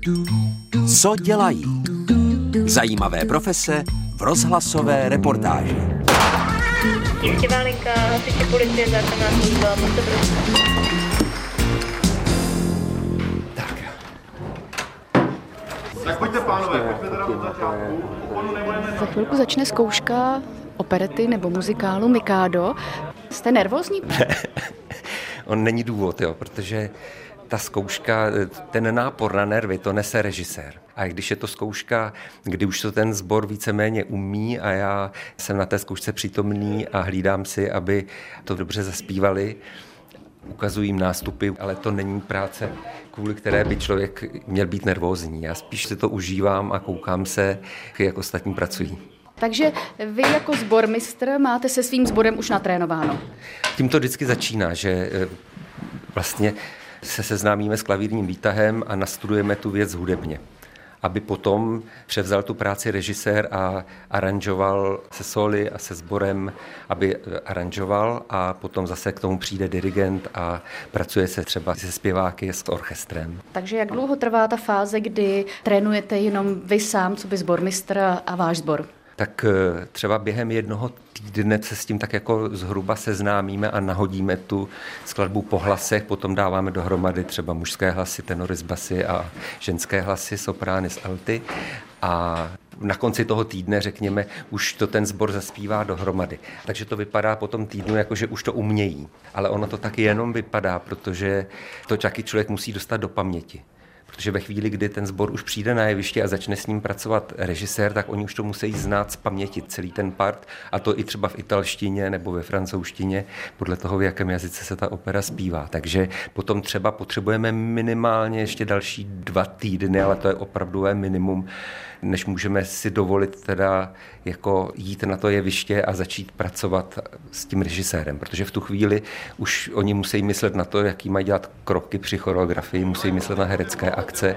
Co dělají? Zajímavé profese v rozhlasové reportáži. Tísňová linka, hasiči policie, záchranná služba, můžete prosím. Tak pojďte, pánové, pojďme teda od začátku. Za chvilku začne zkouška operety nebo muzikálu Mikado. Jste nervózní? On není důvod, protože ta zkouška, ten nápor na nervy, to nese režisér. A když je to zkouška, kdy už to ten sbor víceméně umí a já jsem na té zkoušce přítomný a hlídám si, aby to dobře zaspívali, ukazuji jim nástupy, ale to není práce, kvůli které by člověk měl být nervózní. Já spíš si to užívám a koukám se, jak ostatní pracují. Takže vy jako sbormistr máte se svým sborem už natrénováno? Tím to vždycky začíná, že vlastně se seznámíme s klavírním výtahem a nastudujeme tu věc hudebně. Aby potom převzal tu práci režisér a aranžoval se sóly a se sborem, aby aranžoval a potom zase k tomu přijde dirigent a pracuje se třeba se zpěváky, s orchestrem. Takže jak dlouho trvá ta fáze, kdy trénujete jenom vy sám, co by sbormistr a váš sbor? Tak třeba během jednoho týdne se s tím tak jako zhruba seznámíme a nahodíme tu skladbu po hlasech, potom dáváme dohromady třeba mužské hlasy, tenory s basy a ženské hlasy, soprány s alty a na konci toho týdne, řekněme, už to ten sbor zaspívá dohromady. Takže to vypadá po tom týdnu, jako že už to umějí. Ale ono to taky jenom vypadá, protože to taky člověk musí dostat do paměti. Protože ve chvíli, kdy ten sbor už přijde na jeviště a začne s ním pracovat režisér, tak oni už to musí znát z paměti celý ten part, a to i třeba v italštině nebo ve francouzštině, podle toho, v jakém jazyce se ta opera zpívá. Takže potom třeba potřebujeme minimálně ještě další 2 týdny, ale to je opravdové minimum, než můžeme si dovolit teda jako jít na to jeviště a začít pracovat s tím režisérem, protože v tu chvíli už oni musí myslet na to, jaký mají dělat kroky při choreografii, musí myslet na herecké akce.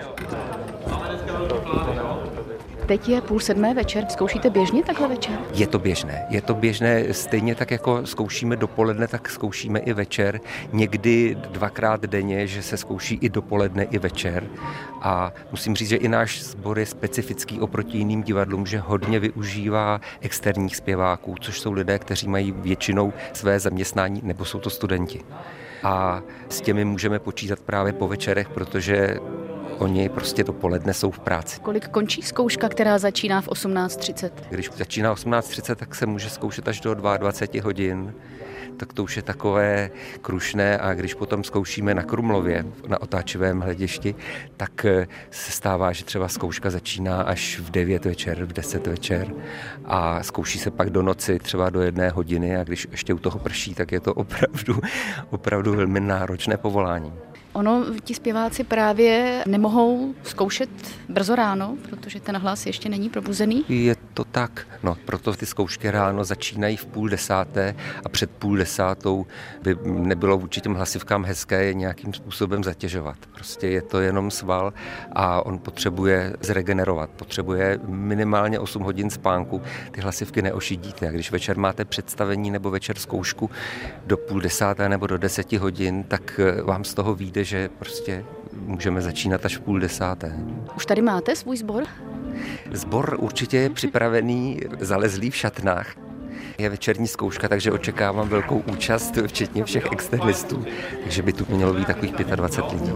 Teď je 6:30 večer, zkoušíte běžně takhle večer? Je to běžné, stejně tak jako zkoušíme dopoledne, tak zkoušíme i večer, někdy 2krát denně, že se zkouší i dopoledne, i večer. A musím říct, že i náš sbor je specifický oproti jiným divadlům, že hodně využívá externích zpěváků, což jsou lidé, kteří mají většinou své zaměstnání, nebo jsou to studenti. A s těmi můžeme počítat právě po večerech, protože oni prostě dopoledne jsou v práci. Kolik končí zkouška, která začíná v 18:30? Když začíná 18:30, tak se může zkoušet až do 22 hodin. Tak to už je takové krušné, a když potom zkoušíme na Krumlově, na otáčivém hledišti, tak se stává, že třeba zkouška začíná až v 9 večer, v 10 večer a zkouší se pak do noci třeba do 1 hodiny, a když ještě u toho prší, tak je to opravdu velmi náročné povolání. Ono, ti zpěváci právě nemohou zkoušet brzo ráno, protože ten hlas ještě není probuzený. Je to tak, proto ty zkoušky ráno začínají v 9:30 a před 9:30 by nebylo vůči těm hlasivkám hezké je nějakým způsobem zatěžovat. Prostě je to jenom sval a on potřebuje zregenerovat, potřebuje minimálně 8 hodin spánku. Ty hlasivky neošidíte, a když večer máte představení nebo večer zkoušku do 9:30 nebo do 10 hodin, tak vám z toho vyjde, že prostě můžeme začínat až v 9:30. Už tady máte svůj sbor? Sbor určitě je připravený, zalezlý v šatnách. Je večerní zkouška, takže očekávám velkou účast, včetně všech externistů. Takže by tu mělo být takových 25 lidí.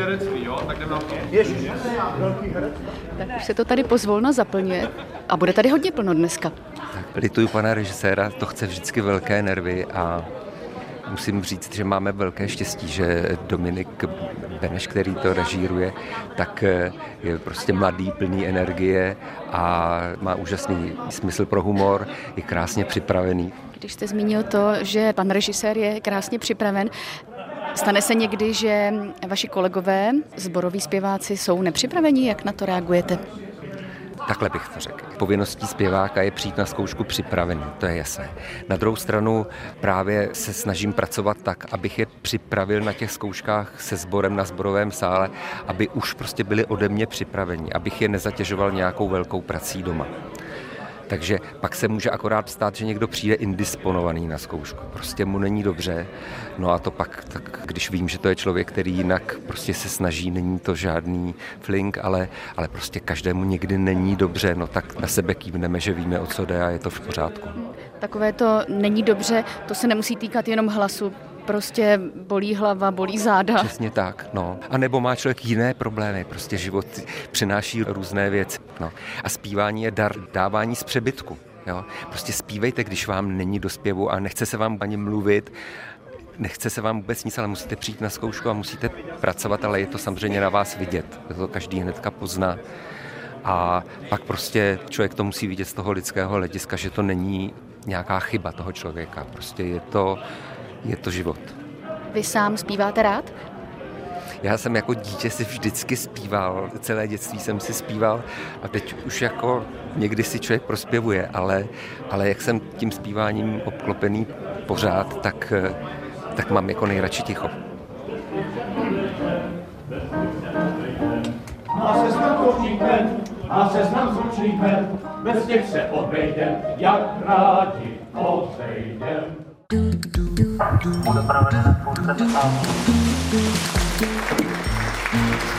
Tak už se to tady pozvolna zaplňuje a bude tady hodně plno dneska. Tak lituju pana režiséra, to chce vždycky velké nervy a musím říct, že máme velké štěstí, že Dominik Beneš, který to režíruje, tak je prostě mladý, plný energie a má úžasný smysl pro humor, je krásně připravený. Když jste zmínil to, že pan režisér je krásně připraven, stane se někdy, že vaši kolegové, sboroví zpěváci, jsou nepřipraveni? Jak na to reagujete? Takhle bych to řekl. Povinností zpěváka je přijít na zkoušku připravený, to je jasné. Na druhou stranu právě se snažím pracovat tak, abych je připravil na těch zkouškách se sborem na sborovém sále, aby už prostě byli ode mě připraveni, abych je nezatěžoval nějakou velkou prací doma. Takže pak se může akorát stát, že někdo přijde indisponovaný na zkoušku. Prostě mu není dobře. No a to pak, tak když vím, že to je člověk, který jinak prostě se snaží, není to žádný flink, ale prostě každému někdy není dobře, no tak na sebe kývneme, že víme, o co jde a je to v pořádku. Takové to není dobře, to se nemusí týkat jenom hlasu. Prostě bolí hlava, bolí záda. Přesně tak, no. A nebo má člověk jiné problémy, prostě život přináší různé věci, no. A zpívání je dar dávání z přebytku, jo. Prostě zpívejte, když vám není do zpěvu a nechce se vám ani mluvit, nechce se vám vůbec nic, ale musíte přijít na zkoušku a musíte pracovat, ale je to samozřejmě na vás vidět, to každý hnedka pozná. A pak prostě člověk to musí vidět z toho lidského hlediska, že to není nějaká chyba toho člověka, prostě je to život. Vy sám zpíváte rád? Já jsem jako dítě si vždycky zpíval, celé dětství jsem si zpíval a teď už jako někdy si člověk prospěvuje, ale jak jsem tím zpíváním obklopený pořád, tak mám jako nejradši ticho. Má seznam zvučných jmen, bez těch se obejdem, jak rádi odejdem. Bude provedena spousta